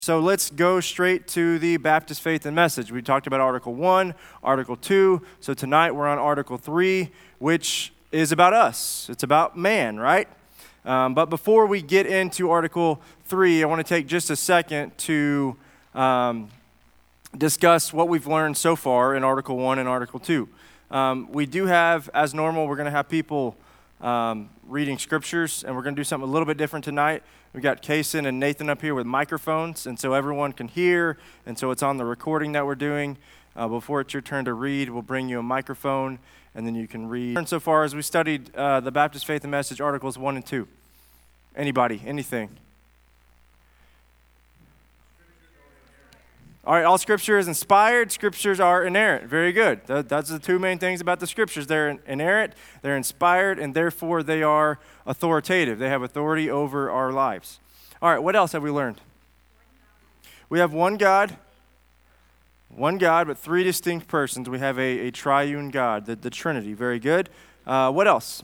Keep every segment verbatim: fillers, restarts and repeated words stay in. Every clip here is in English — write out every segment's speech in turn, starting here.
So let's go straight to the Baptist Faith and Message. We talked about Article one, Article two. So tonight we're on Article three, which is about us. It's about man, right? Um, but before we get into Article three, I want to take just a second to um, discuss what we've learned so far in Article one and Article two. Um, we do have, as normal, we're going to have people um, reading scriptures, and we're going to do something a little bit different tonight. We've got Kason and Nathan up here with microphones, and so everyone can hear, and so it's on the recording that we're doing. Uh, before it's your turn to read, we'll bring you a microphone, and then you can read. And so far as we studied uh, the Baptist Faith and Message, Articles one and two. Anybody, anything? All right, all Scripture is inspired. Scriptures are inerrant. Very good. That, that's the two main things about the Scriptures. They're inerrant, they're inspired, and therefore they are authoritative. They have authority over our lives. All right, what else have we learned? We have one God, one God, but three distinct persons. We have a, a triune God, the, the Trinity. Very good. Uh, what else?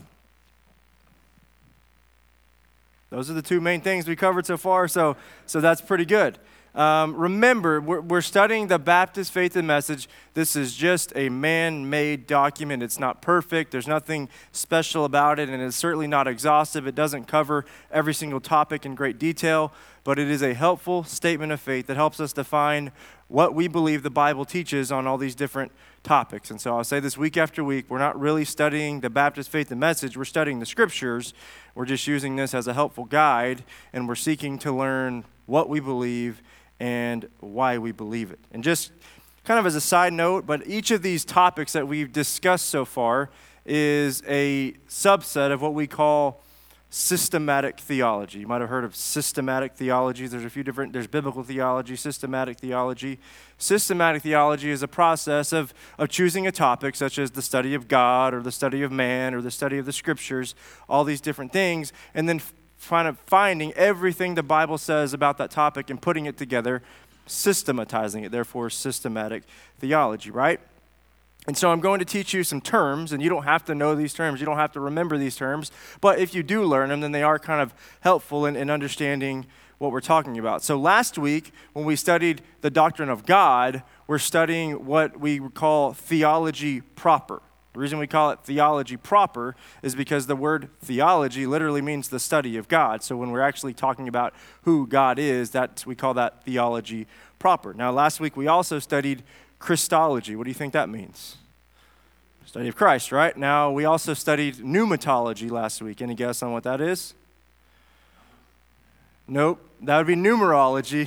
Those are the two main things we covered so far, so so that's pretty good. Um, remember, we're, we're studying the Baptist Faith and Message. This is just a man-made document. It's not perfect. There's nothing special about it, and it's certainly not exhaustive. It doesn't cover every single topic in great detail, but it is a helpful statement of faith that helps us define what we believe the Bible teaches on all these different topics. And so I'll say this week after week, we're not really studying the Baptist Faith and Message. We're studying the Scriptures. We're just using this as a helpful guide, and we're seeking to learn what we believe and why we believe it. And just kind of as a side note, but each of these topics that we've discussed so far is a subset of what we call systematic theology. You might have heard of systematic theology. There's a few different, there's biblical theology, systematic theology. Systematic theology is a process of, of choosing a topic such as the study of God or the study of man or the study of the Scriptures, all these different things, and then kind of finding everything the Bible says about that topic and putting it together, systematizing it, therefore systematic theology, right? And so I'm going to teach you some terms, and you don't have to know these terms. You don't have to remember these terms. But if you do learn them, then they are kind of helpful in, in understanding what we're talking about. So last week, when we studied the doctrine of God, we're studying what we call theology proper. The reason we call it theology proper is because the word theology literally means the study of God. So when we're actually talking about who God is, that we call that theology proper. Now, last week we also studied Christology. What do you think that means? Study of Christ, right? Now, we also studied pneumatology last week. Any guess on what that is? Nope. That would be numerology.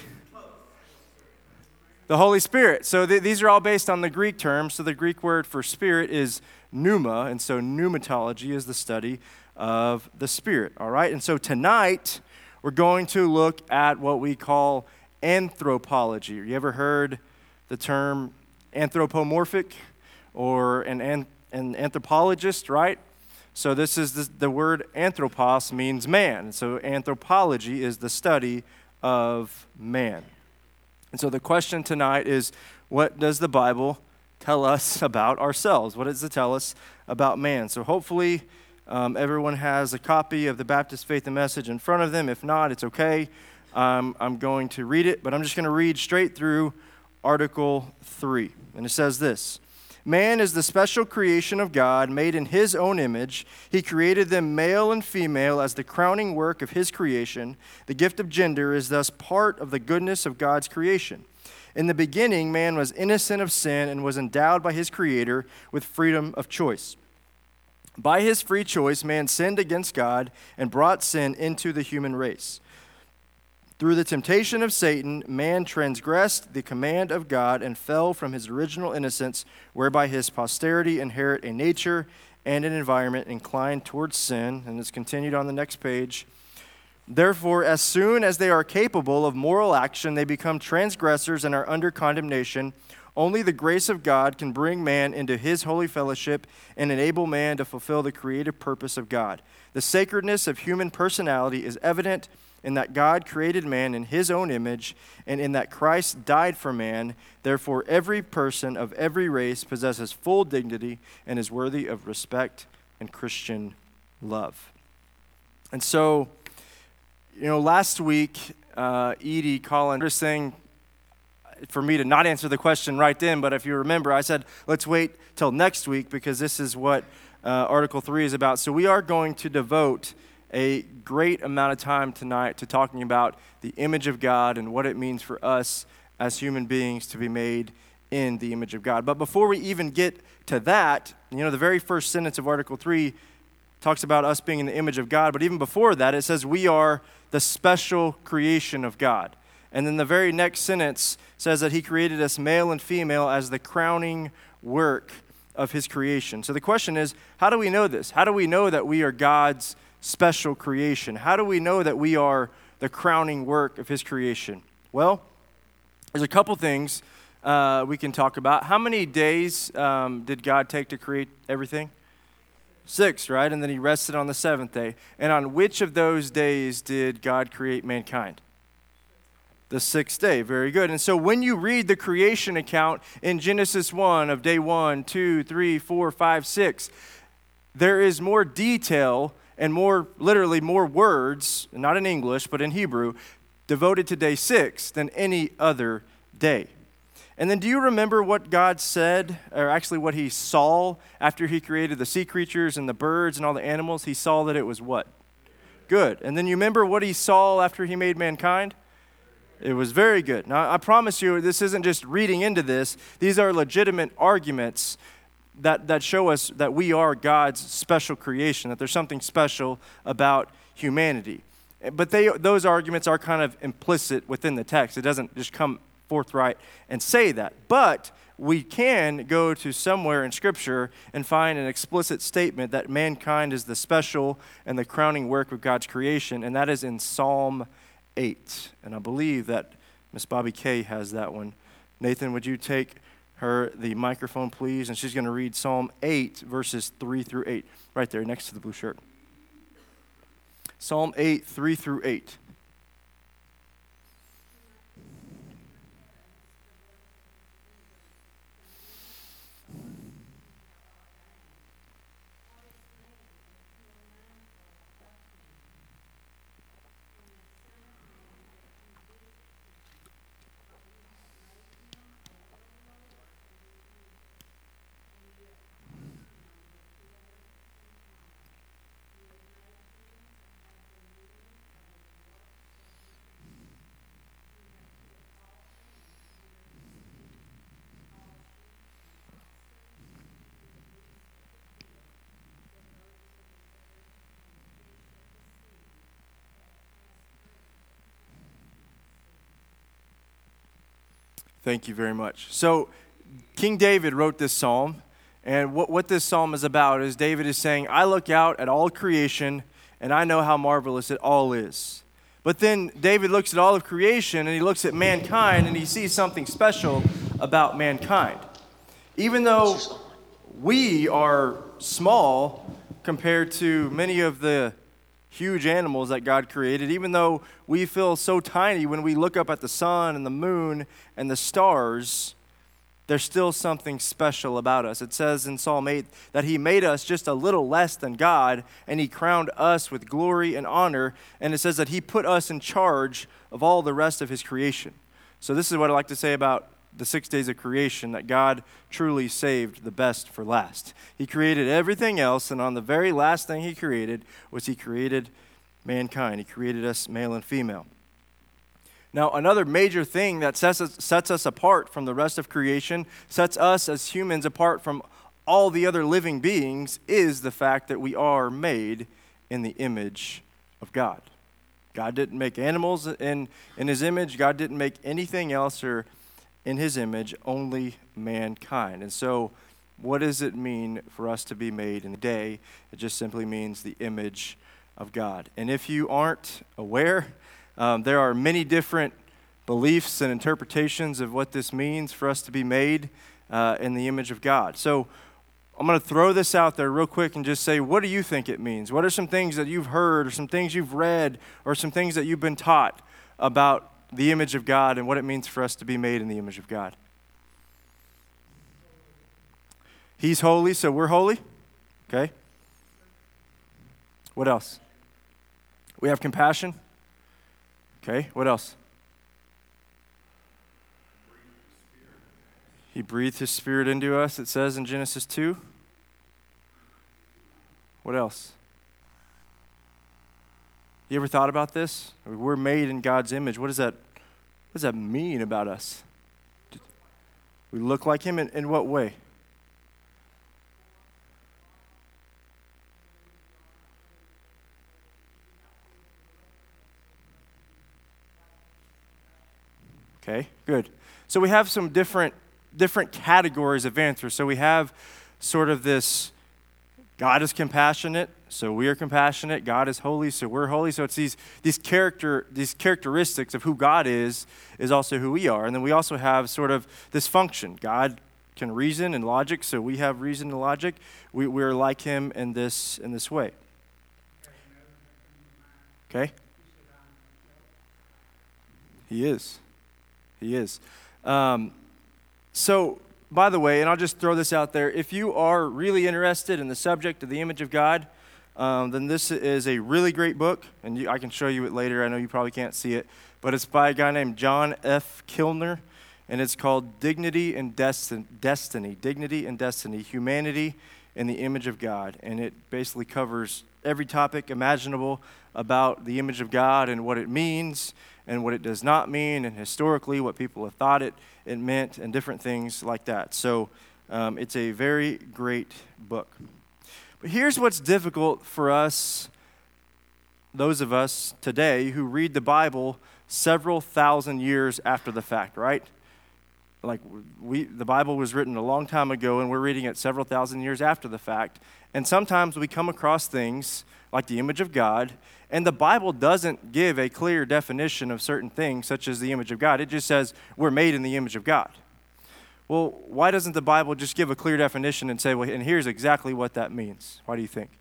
The Holy Spirit. So th- these are all based on the Greek terms. So the Greek word for spirit is pneuma, and so pneumatology is the study of the Spirit, all right? And so tonight, we're going to look at what we call anthropology. You ever heard the term anthropomorphic or an, an, an anthropologist, right? So this is the, the word anthropos means man. So anthropology is the study of man. And so the question tonight is, what does the Bible tell us about ourselves? What does it tell us about man? So hopefully um, everyone has a copy of the Baptist Faith and Message in front of them. If not, it's okay. Um, I'm going to read it, but I'm just going to read straight through Article three. And it says this: Man is the special creation of God, made in His own image. He created them male and female as the crowning work of His creation. The gift of gender is thus part of the goodness of God's creation. In the beginning, man was innocent of sin and was endowed by his Creator with freedom of choice. By his free choice, man sinned against God and brought sin into the human race. Through the temptation of Satan, man transgressed the command of God and fell from his original innocence, whereby his posterity inherit a nature and an environment inclined towards sin. And it's continued on the next page. Therefore, as soon as they are capable of moral action, they become transgressors and are under condemnation. Only the grace of God can bring man into His holy fellowship and enable man to fulfill the creative purpose of God. The sacredness of human personality is evident in that God created man in His own image, and in that Christ died for man. Therefore, every person of every race possesses full dignity and is worthy of respect and Christian love. And so, you know, last week uh, Edie, Colin, just saying for me to not answer the question right then, but if you remember, I said, let's wait till next week because this is what uh, Article three is about. So we are going to devote a great amount of time tonight to talking about the image of God and what it means for us as human beings to be made in the image of God. But before we even get to that, you know, the very first sentence of Article three talks about us being in the image of God, but even before that, it says we are the special creation of God. And then the very next sentence says that he created us male and female as the crowning work of his creation. So the question is, how do we know this? How do we know that we are God's special creation? How do we know that we are the crowning work of his creation? Well, there's a couple things uh, we can talk about. How many days um, did God take to create everything? Six, right? And then he rested on the seventh day. And on which of those days did God create mankind? The sixth day. Very good. And so when you read the creation account in Genesis one of day one, two, three, four, five, six, there is more detail and more, literally more words, not in English, but in Hebrew, devoted to day six than any other day. And then do you remember what God said, or actually what he saw after he created the sea creatures and the birds and all the animals? He saw that it was what? Good. And then you remember what he saw after he made mankind? It was very good. Now, I promise you, this isn't just reading into this. These are legitimate arguments that, that show us that we are God's special creation, that there's something special about humanity. But they, those arguments are kind of implicit within the text. It doesn't just come forthright and say that. But we can go to somewhere in Scripture and find an explicit statement that mankind is the special and the crowning work of God's creation, and that is in Psalm eight. And I believe that Miss Bobby Kay has that one. Nathan, would you take her the microphone, please? And she's going to read Psalm eight, verses three through eight, right there next to the blue shirt. Psalm eight, three through eight. Thank you very much. So King David wrote this psalm, and what, what this psalm is about is David is saying, I look out at all creation, and I know how marvelous it all is. But then David looks at all of creation, and he looks at mankind, and he sees something special about mankind. Even though we are small compared to many of the huge animals that God created, even though we feel so tiny when we look up at the sun and the moon and the stars, there's still something special about us. It says in Psalm eight that he made us just a little less than God, and he crowned us with glory and honor, and it says that he put us in charge of all the rest of his creation. So this is what I like to say about the six days of creation, that God truly saved the best for last. He created everything else, and on the very last thing he created was he created mankind. He created us male and female. Now, another major thing that sets us, sets us apart from the rest of creation, sets us as humans apart from all the other living beings, is the fact that we are made in the image of God. God didn't make animals in, in his image. God didn't make anything else or in his image, only mankind. And so what does it mean for us to be made in the day? It just simply means the image of God. And if you aren't aware, um, there are many different beliefs and interpretations of what this means for us to be made uh, in the image of God. So I'm going to throw this out there real quick and just say, what do you think it means? What are some things that you've heard, or some things you've read, or some things that you've been taught about the image of God and what it means for us to be made in the image of God? He's holy, so we're holy. Okay. What else? We have compassion. Okay, what else? He breathed his spirit into us, it says in Genesis two. What else? You ever thought about this? We're made in God's image. What does that, what does that mean about us? We look like him in, in what way? Okay, good. So we have some different different categories of answers. So we have sort of this, God is compassionate, so we are compassionate. God is holy, so we're holy. So it's these these character these characteristics of who God is is also who we are. And then we also have sort of this function. God can reason and logic, so we have reason and logic. We we're like him in this in this way. Okay? He is. He is. Um, so, by the way, and I'll just throw this out there, if you are really interested in the subject of the image of God, um, then this is a really great book, and you, I can show you it later. I know you probably can't see it, but it's by a guy named John F. Kilner, and it's called Dignity and Destin- Destiny. Dignity and Destiny, Humanity in the Image of God. And it basically covers every topic imaginable about the image of God and what it means and what it does not mean, and historically what people have thought it, it meant, and different things like that. So um, it's a very great book. But here's what's difficult for us, those of us today who read the Bible several thousand years after the fact, right? Like we, the Bible was written a long time ago, and we're reading it several thousand years after the fact. And sometimes we come across things like the image of God, and the Bible doesn't give a clear definition of certain things, such as the image of God. It just says we're made in the image of God. Well, why doesn't the Bible just give a clear definition and say, well, and here's exactly what that means? Why do you think?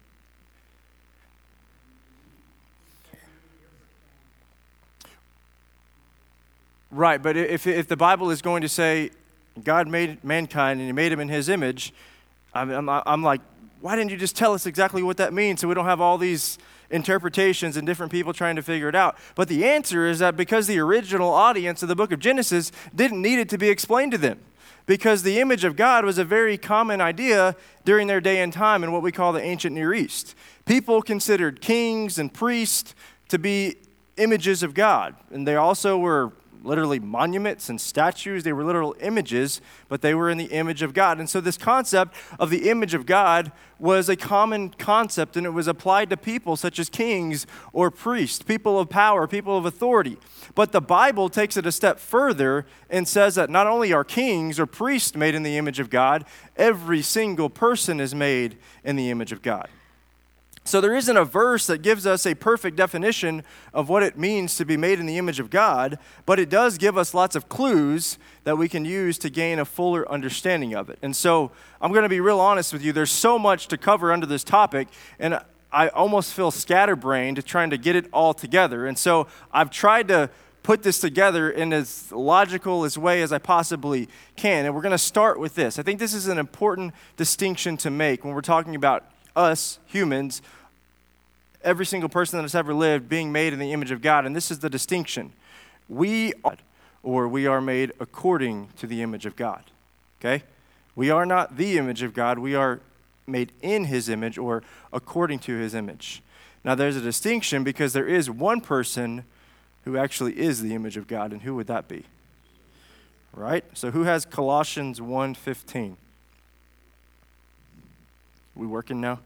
Right, but if if the Bible is going to say God made mankind and he made him in his image, I'm, I'm, I'm like, why didn't you just tell us exactly what that means so we don't have all these interpretations and different people trying to figure it out? But the answer is that because the original audience of the book of Genesis didn't need it to be explained to them, because the image of God was a very common idea during their day and time in what we call the ancient Near East. People considered kings and priests to be images of God, and they also were literally monuments and statues. They were literal images, but they were in the image of God. And so this concept of the image of God was a common concept, and it was applied to people such as kings or priests, people of power, people of authority. But the Bible takes it a step further and says that not only are kings or priests made in the image of God, every single person is made in the image of God. So there isn't a verse that gives us a perfect definition of what it means to be made in the image of God, but it does give us lots of clues that we can use to gain a fuller understanding of it. And so I'm going to be real honest with you. There's so much to cover under this topic, and I almost feel scatterbrained trying to get it all together. And so I've tried to put this together in as logical as way as I possibly can. And we're going to start with this. I think this is an important distinction to make when we're talking about us, humans, every single person that has ever lived being made in the image of God. And this is the distinction. We are, or we are made according to the image of God. Okay? We are not the image of God. We are made in his image or according to his image. Now there's a distinction because there is one person who actually is the image of God. And who would that be? Right? So who has Colossians one fifteen? We working now?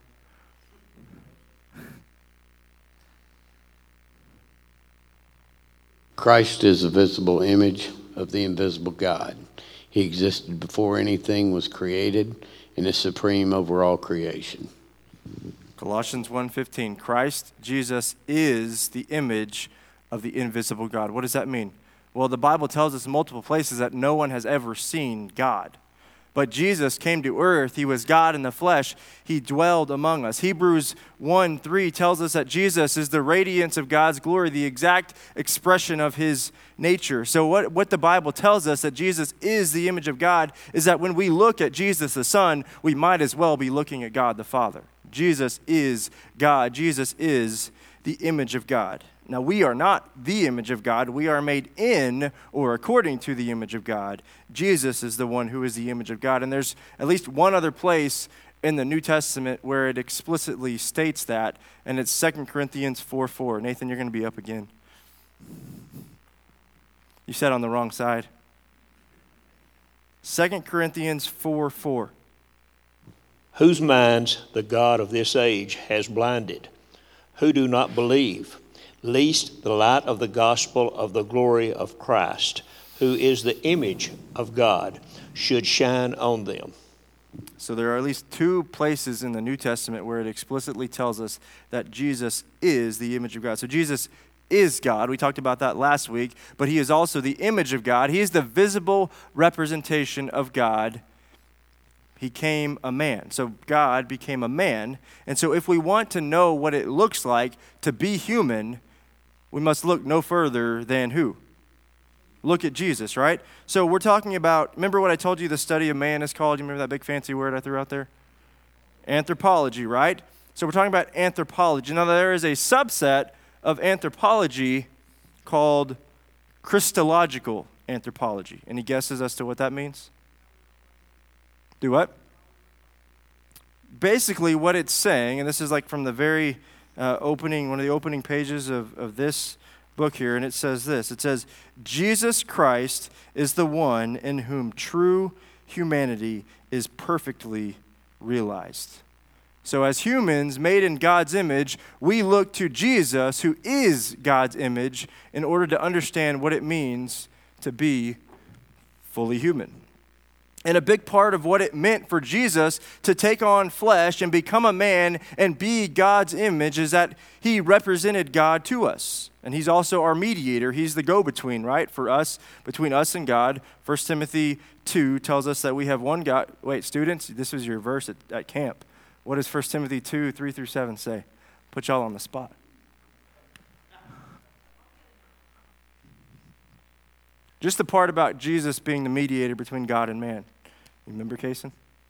Christ is the visible image of the invisible God. He existed before anything was created and is supreme over all creation. Colossians one fifteen, Christ Jesus is the image of the invisible God. What does that mean? Well, the Bible tells us in multiple places that no one has ever seen God. But Jesus came to earth. He was God in the flesh. He dwelled among us. Hebrews one three tells us that Jesus is the radiance of God's glory, the exact expression of his nature. So what, what the Bible tells us that Jesus is the image of God is that when we look at Jesus the Son, we might as well be looking at God the Father. Jesus is God. Jesus is the image of God. Now, we are not the image of God. We are made in or according to the image of God. Jesus is the one who is the image of God. And there's at least one other place in the New Testament where it explicitly states that, and it's Second Corinthians four four. Nathan, you're going to be up again. You sat on the wrong side. Second Corinthians four four. Whose minds the God of this age has blinded, who do not believe, lest the light of the gospel of the glory of Christ, who is the image of God, should shine on them. So there are at least two places in the New Testament where it explicitly tells us that Jesus is the image of God. So Jesus is God. We talked about that last week, but he is also the image of God. He is the visible representation of God. He became a man. So God became a man. And so if we want to know what it looks like to be human, we must look no further than who? Look at Jesus, right? So we're talking about, remember what I told you the study of man is called? You remember that big fancy word I threw out there? Anthropology, right? So we're talking about anthropology. Now there is a subset of anthropology called Christological anthropology. Any guesses as to what that means? Do what? Basically what it's saying, and this is like from the very uh, opening, one of the opening pages of, of this book here, and it says this. It says, Jesus Christ is the one in whom true humanity is perfectly realized. So as humans made in God's image, we look to Jesus, who is God's image, in order to understand what it means to be fully human. And a big part of what it meant for Jesus to take on flesh and become a man and be God's image is that he represented God to us. And he's also our mediator. He's the go-between, right, for us, between us and God. First Timothy two tells us that we have one God. Wait, students, this was your verse at, at camp. What does First Timothy two, three through seven say? Put y'all on the spot. Just the part about Jesus being the mediator between God and man. You remember, Kason?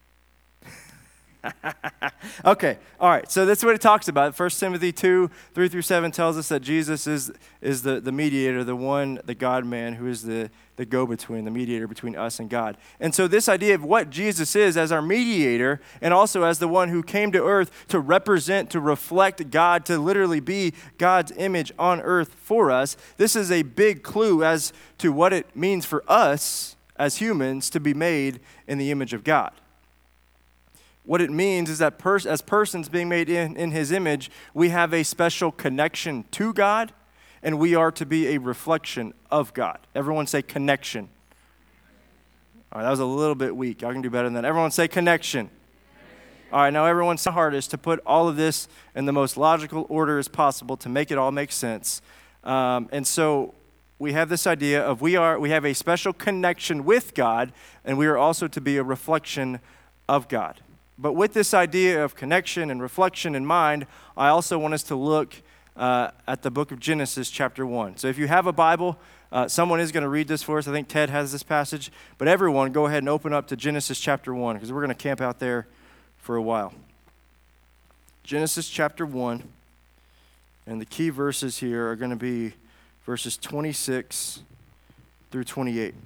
Okay, all right, so that's what it talks about. First Timothy two, three through seven tells us that Jesus is, is the, the mediator, the one, the God-man, who is the, the go-between, the mediator between us and God. And so this idea of what Jesus is as our mediator and also as the one who came to earth to represent, to reflect God, to literally be God's image on earth for us, this is a big clue as to what it means for us as humans to be made in the image of God. What it means is that pers- as persons being made in, in his image, we have a special connection to God, and we are to be a reflection of God. Everyone say connection. All right, that was a little bit weak. Y'all can do better than that. Everyone say connection. All right, now everyone's hardest to put all of this in the most logical order as possible to make it all make sense. Um, and so we have this idea of we are we have a special connection with God, and we are also to be a reflection of God. But with this idea of connection and reflection in mind, I also want us to look uh, at the book of Genesis chapter one. So if you have a Bible, uh, someone is going to read this for us. I think Ted has this passage. But everyone, go ahead and open up to Genesis chapter one, because we're going to camp out there for a while. Genesis chapter one, and the key verses here are going to be verses twenty-six through twenty-eight.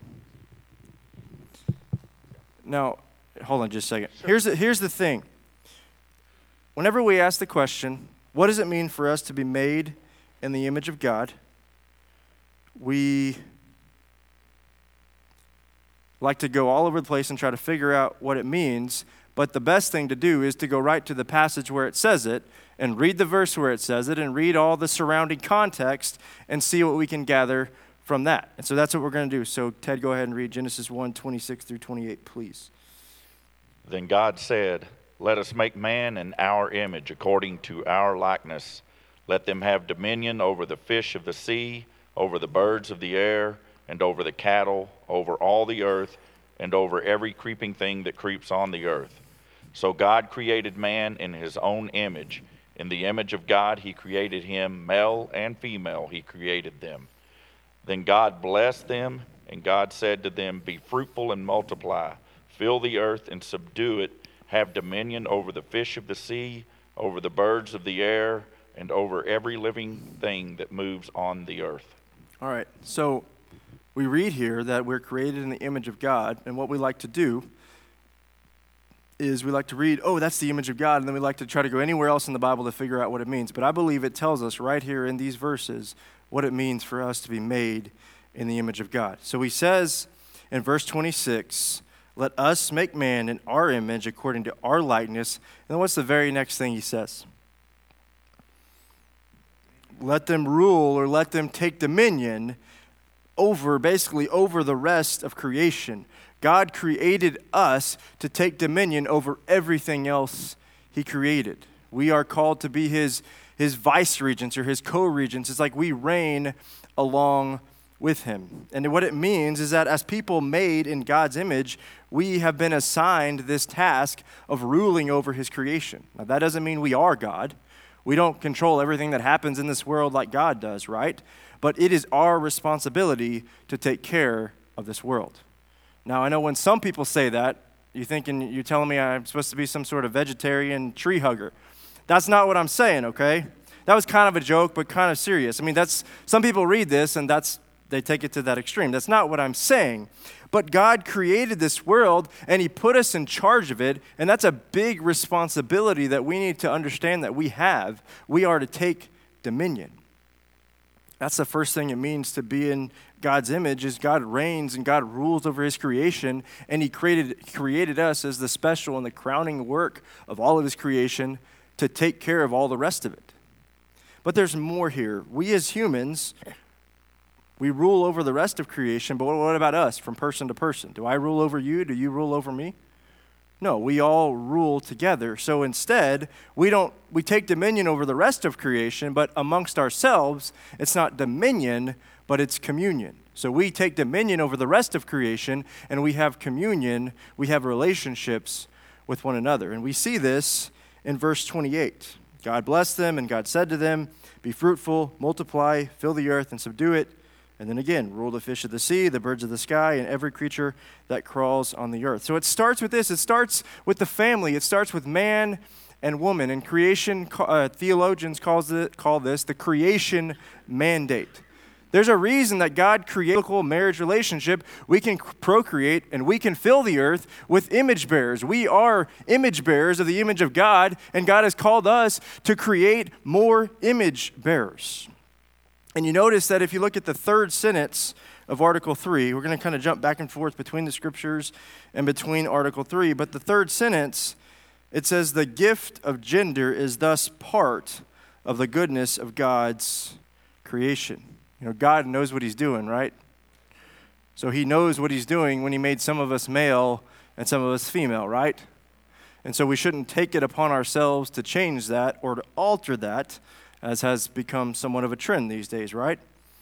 Now, hold on just a second. Sure. Here's the, here's the thing. Whenever we ask the question, what does it mean for us to be made in the image of God? We like to go all over the place and try to figure out what it means, but the best thing to do is to go right to the passage where it says it and read the verse where it says it and read all the surrounding context and see what we can gather from that. And so that's what we're going to do. So Ted, go ahead and read Genesis one, twenty-six through twenty-eight, please. Then God said, "Let us make man in our image, according to our likeness. Let them have dominion over the fish of the sea, over the birds of the air, and over the cattle, over all the earth, and over every creeping thing that creeps on the earth." So God created man in his own image. In the image of God he created him, male and female he created them. Then God blessed them, and God said to them, "Be fruitful and multiply. Fill the earth and subdue it. Have dominion over the fish of the sea, over the birds of the air, and over every living thing that moves on the earth. All right, so we read here that we're created in the image of God, and what we like to do is we like to read, oh, that's the image of God, and then we like to try to go anywhere else in the Bible to figure out what it means. But I believe it tells us right here in these verses what it means for us to be made in the image of God. So he says in verse twenty-six, let us make man in our image according to our likeness. And then what's the very next thing he says? Let them rule, or let them take dominion over, basically over the rest of creation. God created us to take dominion over everything else he created. We are called to be his, his vice regents or his co-regents. It's like we reign along with him. And what it means is that as people made in God's image, we have been assigned this task of ruling over his creation. Now, that doesn't mean we are God. We don't control everything that happens in this world like God does, right? But it is our responsibility to take care of this world. Now, I know when some people say that, you're thinking, you're telling me I'm supposed to be some sort of vegetarian tree hugger. That's not what I'm saying, okay? That was kind of a joke, but kind of serious. I mean, that's, some people read this and that's, they take it to that extreme. That's not what I'm saying. But God created this world and he put us in charge of it, and that's a big responsibility that we need to understand that we have. We are to take dominion. That's the first thing it means to be in God's image, is God reigns and God rules over his creation, and he created created us as the special and the crowning work of all of his creation to take care of all the rest of it. But there's more here. We as humans, we rule over the rest of creation, but what about us from person to person? Do I rule over you? Do you rule over me? No, we all rule together. So instead, we don't we take dominion over the rest of creation, but amongst ourselves, it's not dominion, but it's communion. So we take dominion over the rest of creation, and we have communion, we have relationships with one another. And we see this in verse twenty-eight. God blessed them, and God said to them, be fruitful, multiply, fill the earth, and subdue it. And then again, rule the fish of the sea, the birds of the sky, and every creature that crawls on the earth. So it starts with this. It starts with the family. It starts with man and woman. And creation, uh, theologians calls it, call this the creation mandate. There's a reason that God created a marriage relationship. We can procreate and we can fill the earth with image bearers. We are image bearers of the image of God, and God has called us to create more image bearers. And you notice that if you look at the third sentence of Article three, we're going to kind of jump back and forth between the scriptures and between Article three, but the third sentence, it says, the gift of gender is thus part of the goodness of God's creation. You know, God knows what he's doing, right? So he knows what he's doing when he made some of us male and some of us female, right? And so we shouldn't take it upon ourselves to change that or to alter that, as has become somewhat of a trend these days, right?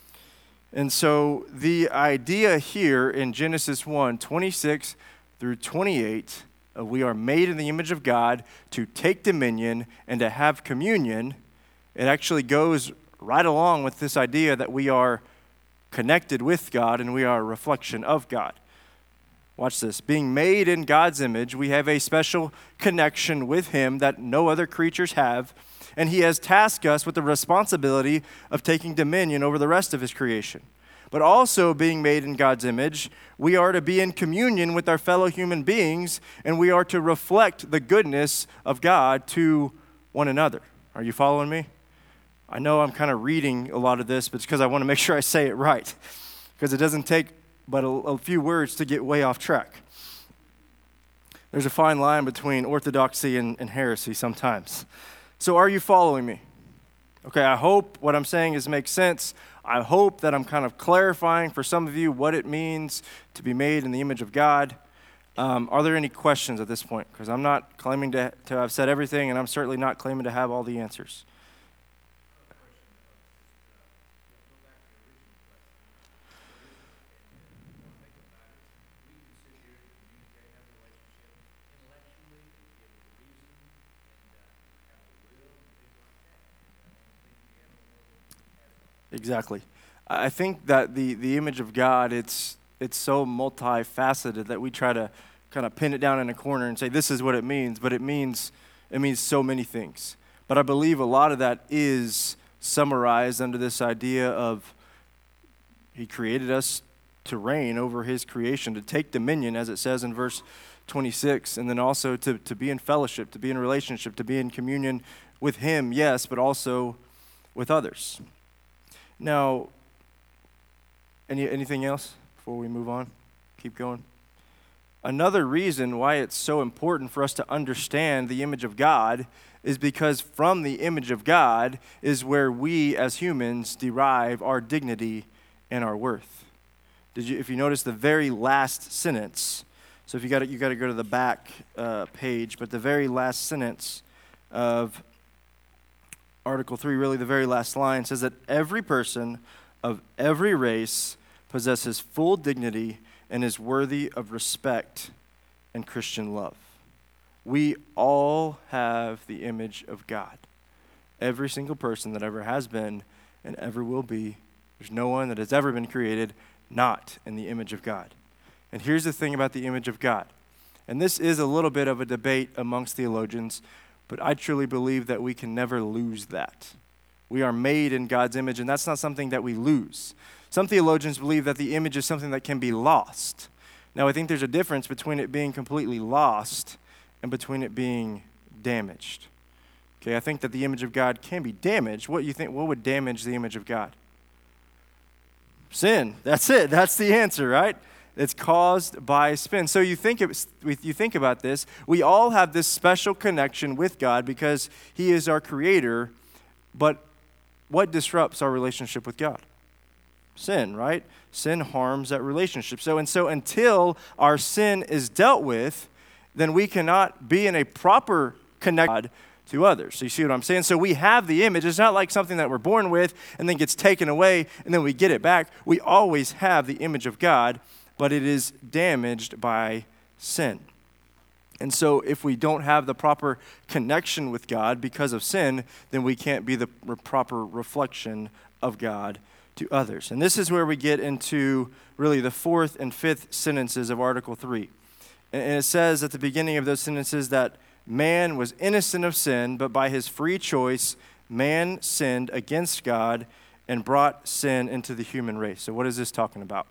And so the idea here in Genesis one, twenty-six through twenty-eight, uh, we are made in the image of God to take dominion and to have communion. It actually goes right along with this idea that we are connected with God and we are a reflection of God. Watch this. Being made in God's image, we have a special connection with him that no other creatures have. And he has tasked us with the responsibility of taking dominion over the rest of his creation. But also being made in God's image, we are to be in communion with our fellow human beings, and we are to reflect the goodness of God to one another. Are you following me? I know I'm kind of reading a lot of this, but it's because I want to make sure I say it right, because it doesn't take but a, a few words to get way off track. There's a fine line between orthodoxy and, and heresy sometimes. So are you following me? Okay, I hope what I'm saying is makes sense. I hope that I'm kind of clarifying for some of you what it means to be made in the image of God. Um, are there any questions at this point? Because I'm not claiming to, to have said everything, and I'm certainly not claiming to have all the answers. Exactly. I think that the, the image of God, it's it's so multifaceted that we try to kind of pin it down in a corner and say this is what it means, but it means it means so many things. But I believe a lot of that is summarized under this idea of he created us to reign over his creation, to take dominion, as it says in verse twenty-six, and then also to, to be in fellowship, to be in relationship, to be in communion with him, yes, but also with others. Now, any anything else before we move on? Keep going. Another reason why it's so important for us to understand the image of God is because from the image of God is where we as humans derive our dignity and our worth. Did you, if you notice the very last sentence, so if you got to, you got to go to the back uh, page, but the very last sentence of Article three, really the very last line, says that every person of every race possesses full dignity and is worthy of respect and Christian love. We all have the image of God. Every single person that ever has been and ever will be. There's no one that has ever been created not in the image of God. And here's the thing about the image of God. And this is a little bit of a debate amongst theologians, but I truly believe that we can never lose that. We are made in God's image, and that's not something that we lose. Some theologians believe that the image is something that can be lost. Now, I think there's a difference between it being completely lost and between it being damaged. Okay, I think that the image of God can be damaged. What you think? What would damage the image of God? Sin. That's it. That's the answer, right? It's caused by sin. So you think of, you think about this. We all have this special connection with God because he is our creator. But what disrupts our relationship with God? Sin, right? Sin harms that relationship. So and so until our sin is dealt with, then we cannot be in a proper connection to others. So you see what I'm saying? So we have the image. It's not like something that we're born with and then gets taken away and then we get it back. We always have the image of God, but it is damaged by sin. And so if we don't have the proper connection with God because of sin, then we can't be the proper reflection of God to others. And this is where we get into really the fourth and fifth sentences of Article three. And it says at the beginning of those sentences that man was innocent of sin, but by his free choice, man sinned against God and brought sin into the human race. So what is this talking about?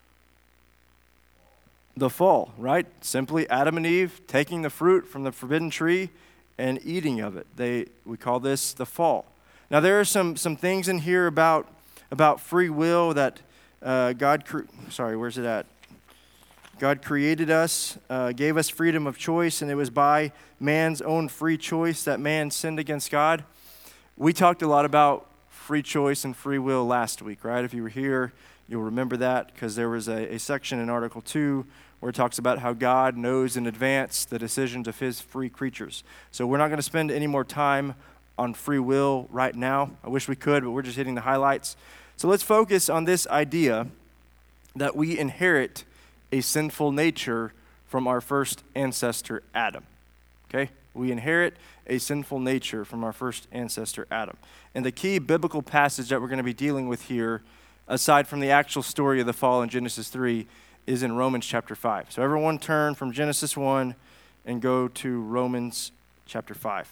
The fall, right? Simply Adam and Eve taking the fruit from the forbidden tree and eating of it. They we call this the fall. Now there are some some things in here about about free will that uh, God. Cre- sorry, where's it at? God created us, uh, gave us freedom of choice, and it was by man's own free choice that man sinned against God. We talked a lot about free choice and free will last week, right? If you were here, you'll remember that because there was a, a section in Article two where it talks about how God knows in advance the decisions of his free creatures. So we're not going to spend any more time on free will right now. I wish we could, but we're just hitting the highlights. So let's focus on this idea that we inherit a sinful nature from our first ancestor, Adam. Okay? We inherit a sinful nature from our first ancestor, Adam. And the key biblical passage that we're going to be dealing with here, aside from the actual story of the fall in Genesis three, is in Romans chapter five. So everyone turn from Genesis one and go to Romans chapter five.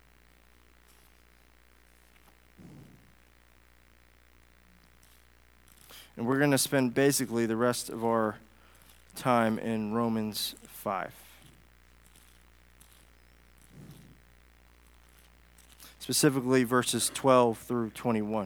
And we're going to spend basically the rest of our time in Romans five. Specifically verses twelve through twenty-one.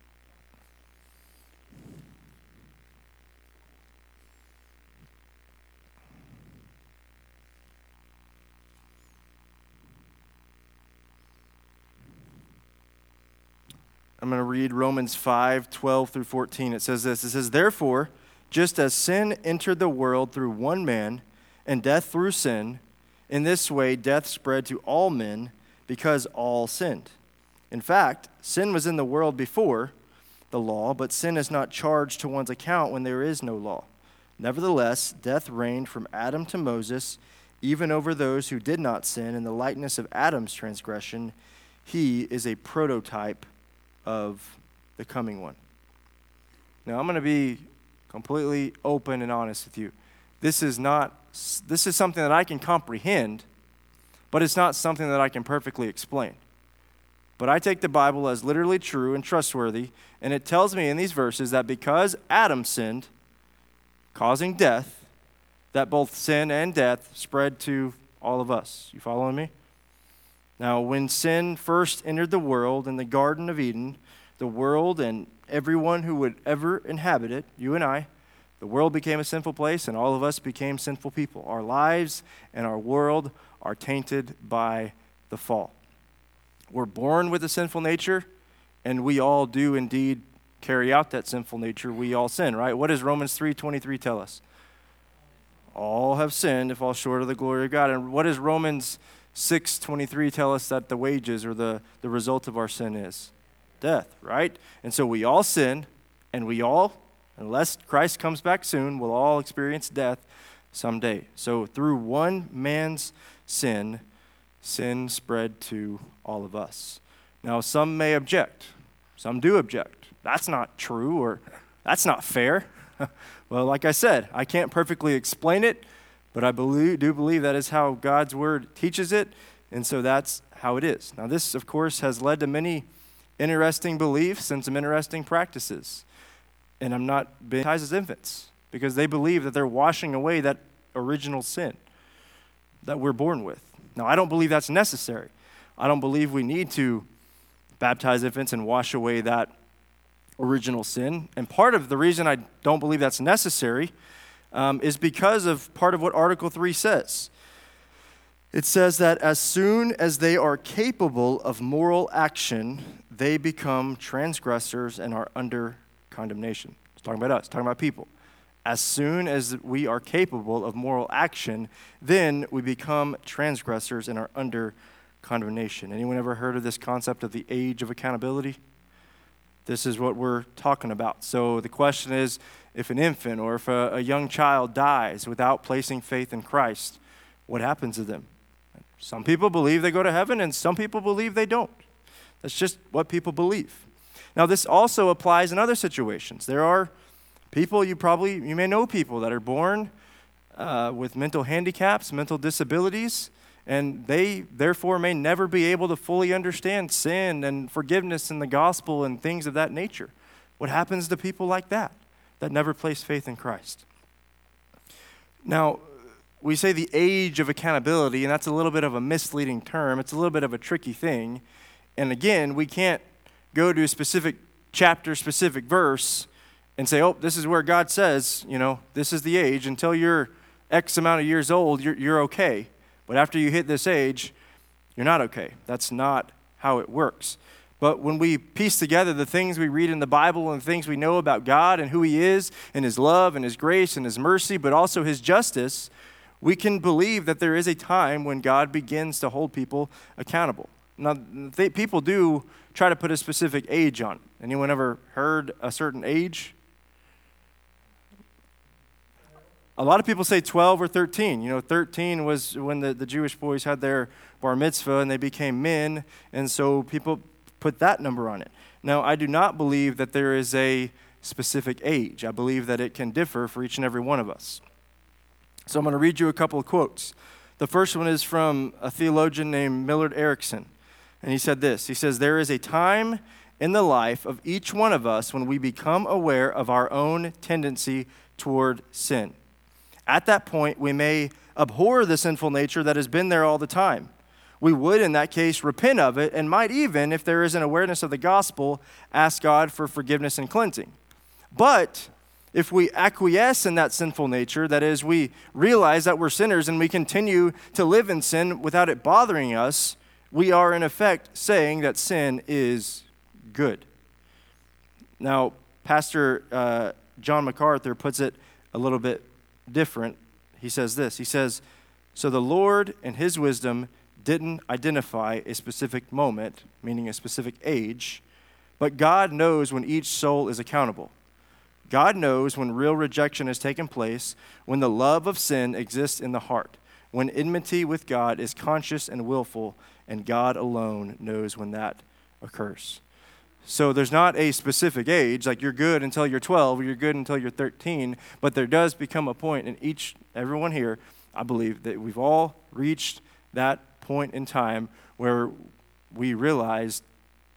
I'm going to read Romans five, twelve through fourteen. It says this. It says, therefore, just as sin entered the world through one man, and death through sin, in this way death spread to all men because all sinned. In fact, sin was in the world before the law, but sin is not charged to one's account when there is no law. Nevertheless, death reigned from Adam to Moses, even over those who did not sin in the likeness of Adam's transgression. He is a prototype of the coming one. Now, I'm going to be completely open and honest with you. This is not, this is something that I can comprehend, but it's not something that I can perfectly explain. But I take the Bible as literally true and trustworthy, and it tells me in these verses that because Adam sinned, causing death, that both sin and death spread to all of us. You following me? Now, when sin first entered the world in the Garden of Eden, the world and everyone who would ever inhabit it, you and I, the world became a sinful place and all of us became sinful people. Our lives and our world are tainted by the fall. We're born with a sinful nature, and we all do indeed carry out that sinful nature. We all sin, right? What does Romans three twenty-three tell us? All have sinned and fall short of the glory of God. And what does Romans six twenty-three tell us that the wages or the, the result of our sin is? Death, right? And so we all sin, and we all, unless Christ comes back soon, will all experience death someday. So through one man's sin, sin spread to all of us. Now, some may object. Some do object. That's not true, or that's not fair. Well, like I said, I can't perfectly explain it, but I believe, do believe that is how God's word teaches it, and so that's how it is. Now, this, of course, has led to many interesting beliefs and some interesting practices. And I'm not being baptized as infants because they believe that they're washing away that original sin that we're born with. Now, I don't believe that's necessary. I don't believe we need to baptize infants and wash away that original sin. And part of the reason I don't believe that's necessary um, is because of part of what Article three says. It says that as soon as they are capable of moral action, they become transgressors and are under condemnation. It's talking about us, it's talking about people. As soon as we are capable of moral action, then we become transgressors and are under condemnation. Anyone ever heard of this concept of the age of accountability? This is what we're talking about. So the question is, if an infant or if a, a young child dies without placing faith in Christ, what happens to them? Some people believe they go to heaven, and some people believe they don't. That's just what people believe. Now, this also applies in other situations. There are people, you probably, you may know people that are born uh, with mental handicaps, mental disabilities, and they therefore may never be able to fully understand sin and forgiveness and the gospel and things of that nature. What happens to people like that, that never place faith in Christ? Now, we say the age of accountability, and that's a little bit of a misleading term. It's a little bit of a tricky thing. And again, we can't go to a specific chapter, specific verse, and say, oh, this is where God says, you know, this is the age. Until you're X amount of years old, you're, you're okay. But after you hit this age, you're not okay. That's not how it works. But when we piece together the things we read in the Bible and the things we know about God and who He is and His love and His grace and His mercy, but also His justice, we can believe that there is a time when God begins to hold people accountable. Now, they, people do try to put a specific age on it. Anyone ever heard a certain age? A lot of people say twelve or thirteen. You know, thirteen was when the, the Jewish boys had their bar mitzvah and they became men, and so people put that number on it. Now, I do not believe that there is a specific age. I believe that it can differ for each and every one of us. So I'm going to read you a couple of quotes. The first one is from a theologian named Millard Erickson. And he said this. He says, there is a time in the life of each one of us when we become aware of our own tendency toward sin. At that point, we may abhor the sinful nature that has been there all the time. We would, in that case, repent of it and might even, if there is an awareness of the gospel, ask God for forgiveness and cleansing. But if we acquiesce in that sinful nature, that is, we realize that we're sinners and we continue to live in sin without it bothering us, we are in effect saying that sin is good. Now, Pastor uh, John MacArthur puts it a little bit different. He says this. He says, so the Lord in His wisdom didn't identify a specific moment, meaning a specific age, but God knows when each soul is accountable. God knows when real rejection has taken place, when the love of sin exists in the heart, when enmity with God is conscious and willful, and God alone knows when that occurs. So there's not a specific age, like you're good until you're twelve or you're good until you're thirteen, but there does become a point in each, everyone here, I believe, that we've all reached that point in time where we realize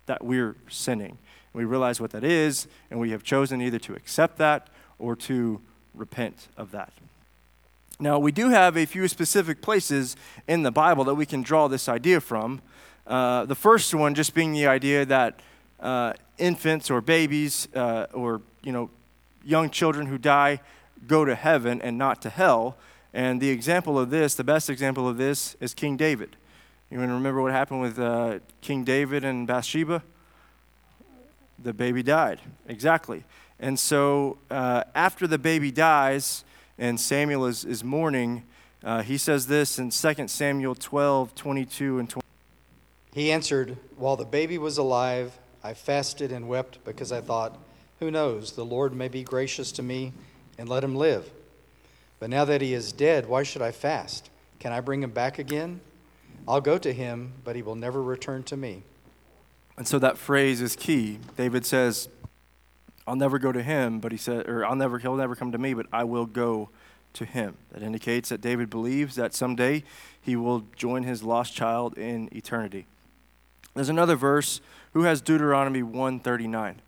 that we're sinning. We realize what that is, and we have chosen either to accept that or to repent of that. Now, we do have a few specific places in the Bible that we can draw this idea from. Uh, the first one just being the idea that uh, infants or babies uh, or, you know, young children who die go to heaven and not to hell. And the example of this, the best example of this, is King David. You want to remember what happened with uh, King David and Bathsheba? The baby died, exactly. And so uh, after the baby dies and Samuel is, is mourning, uh, he says this in Second Samuel twelve, twenty-two and twenty. He answered, "While the baby was alive, I fasted and wept because I thought, who knows, the Lord may be gracious to me and let him live. But now that he is dead, why should I fast? Can I bring him back again? I'll go to him, but he will never return to me." And so that phrase is key. David says, I'll never go to him, but he said, or I'll never, he'll never come to me, but I will go to him. That indicates that David believes that someday he will join his lost child in eternity. There's another verse. Who has Deuteronomy one thirty-nine?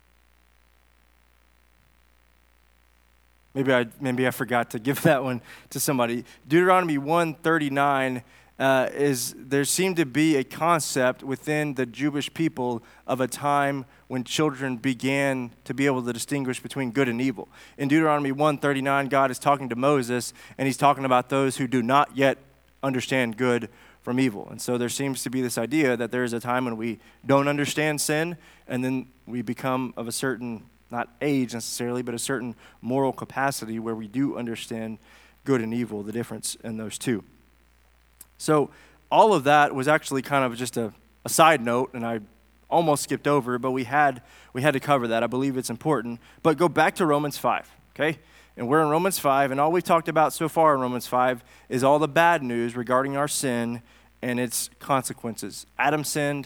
Maybe I maybe I forgot to give that one to somebody. Deuteronomy one thirty-nine uh, is, there seemed to be a concept within the Jewish people of a time when children began to be able to distinguish between good and evil. In Deuteronomy one thirty-nine, God is talking to Moses, and he's talking about those who do not yet understand good from evil. And so there seems to be this idea that there is a time when we don't understand sin, and then we become of a certain, not age necessarily, but a certain moral capacity where we do understand good and evil, the difference in those two. So all of that was actually kind of just a, a side note, and I almost skipped over, but we had we had to cover that. I believe it's important. But go back to Romans five, okay? And we're in Romans five, and all we've talked about so far in Romans five is all the bad news regarding our sin and its consequences. Adam sinned,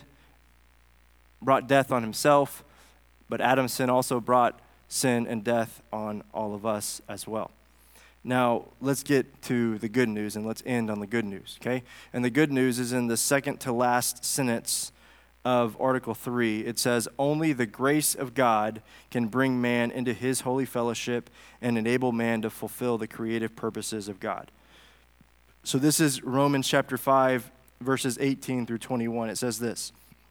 brought death on himself, but Adam's sin also brought sin and death on all of us as well. Now, let's get to the good news, and let's end on the good news, okay? And the good news is in the second to last sentence of Article three. It says, "Only the grace of God can bring man into his holy fellowship and enable man to fulfill the creative purposes of God." So this is Romans chapter five, verses eighteen through twenty-one. It says this,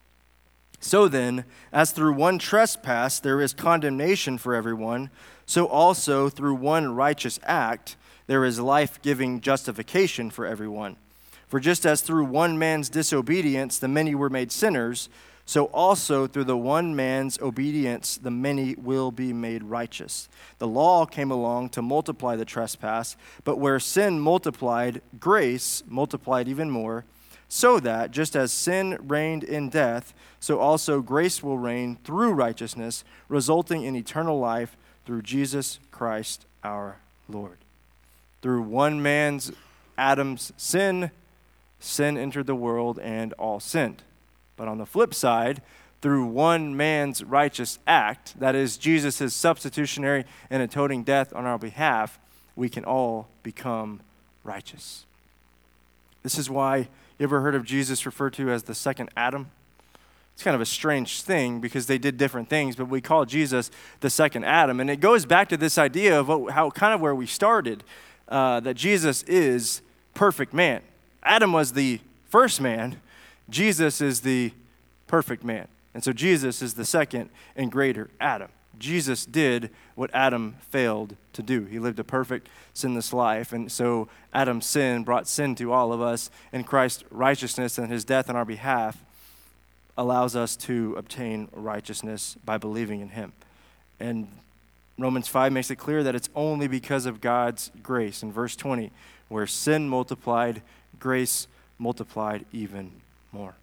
"So then, as through one trespass there is condemnation for everyone, so also through one righteous act there is life-giving justification for everyone. For just as through one man's disobedience the many were made sinners, so also through the one man's obedience the many will be made righteous. The law came along to multiply the trespass, but where sin multiplied, grace multiplied even more, so that just as sin reigned in death, so also grace will reign through righteousness, resulting in eternal life through Jesus Christ our Lord." Through one man's, Adam's sin, sin entered the world and all sinned. But on the flip side, through one man's righteous act, that is Jesus' substitutionary and atoning death on our behalf, we can all become righteous. This is why, you ever heard of Jesus referred to as the second Adam? It's kind of a strange thing because they did different things, but we call Jesus the second Adam. And it goes back to this idea of what, how kind of where we started, uh, that Jesus is perfect man. Adam was the first man. Jesus is the perfect man. And so Jesus is the second and greater Adam. Jesus did what Adam failed to do. He lived a perfect, sinless life. And so Adam's sin brought sin to all of us, and Christ's righteousness and his death on our behalf allows us to obtain righteousness by believing in him. And Romans five makes it clear that it's only because of God's grace. In verse twenty, where sin multiplied, grace multiplied even more.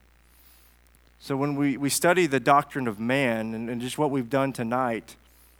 So when we, we study the doctrine of man and, and just what we've done tonight,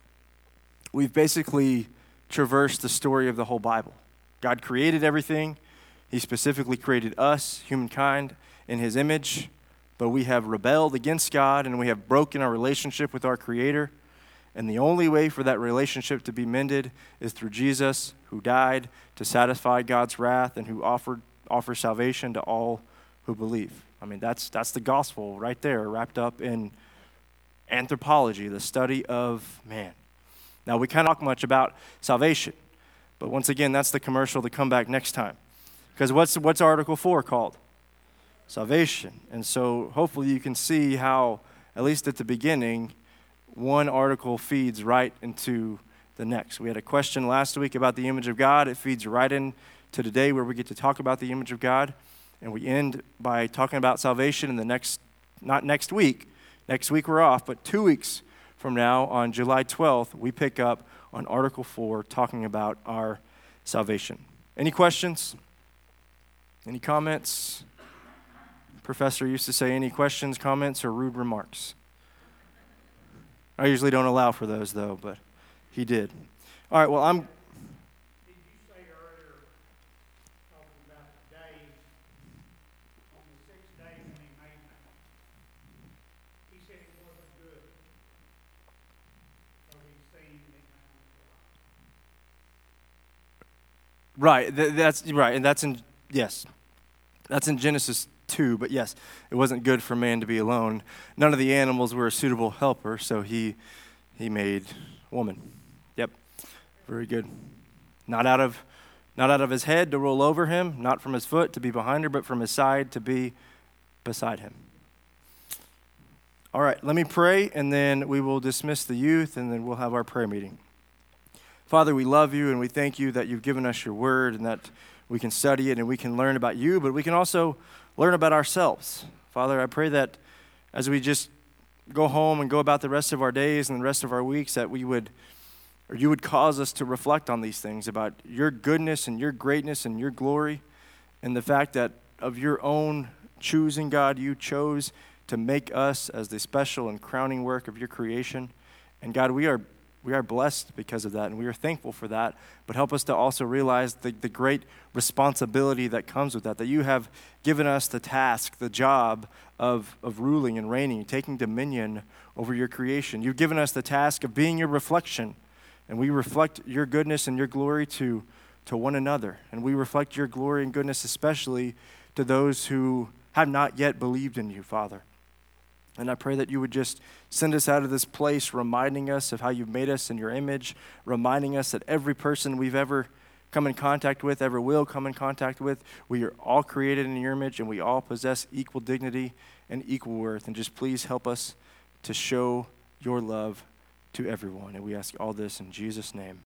we've basically traversed the story of the whole Bible. God created everything. He specifically created us, humankind, in his image, but we have rebelled against God and we have broken our relationship with our Creator. And the only way for that relationship to be mended is through Jesus, who died to satisfy God's wrath and who offered offers salvation to all who believe. I mean, that's that's the gospel right there, wrapped up in anthropology, the study of man. Now, we can't talk much about salvation, but once again, that's the commercial to come back next time. Because what's what's Article four called? Salvation. And so hopefully you can see how, at least at the beginning, one article feeds right into the next. We had a question last week about the image of God. It feeds right into today where we get to talk about the image of God. And we end by talking about salvation in the next, not next week. Next week we're off, but two weeks from now on July twelfth, we pick up on Article four talking about our salvation. Any questions? Any comments? Professor used to say any questions, comments, or rude remarks. I usually don't allow for those, though, but he did. All right, well, I'm... Did you say earlier, talking about the days, on the sixth day when he made man, he said it wasn't good, so he seen that man was alive. Right, th- that's right, and that's in, yes, that's in Genesis two, but yes, it wasn't good for man to be alone. None of the animals were a suitable helper, so he he made woman. Yep, very good. Not out of not out of his head to roll over him, not from his foot to be behind her, but from his side to be beside him. All right, let me pray, and then we will dismiss the youth, and then we'll have our prayer meeting. Father, we love you, and we thank you that you've given us your word, and that we can study it, and we can learn about you, but we can also learn about ourselves. Father, I pray that as we just go home and go about the rest of our days and the rest of our weeks, that we would, or you would cause us to reflect on these things about your goodness and your greatness and your glory, and the fact that of your own choosing, God, you chose to make us as the special and crowning work of your creation. And God, we are We are blessed because of that, and we are thankful for that, but help us to also realize the, the great responsibility that comes with that, that you have given us the task, the job of, of ruling and reigning, taking dominion over your creation. You've given us the task of being your reflection, and we reflect your goodness and your glory to, to one another, and we reflect your glory and goodness especially to those who have not yet believed in you, Father. And I pray that you would just send us out of this place reminding us of how you've made us in your image, reminding us that every person we've ever come in contact with, ever will come in contact with, we are all created in your image and we all possess equal dignity and equal worth. And just please help us to show your love to everyone. And we ask all this in Jesus' name.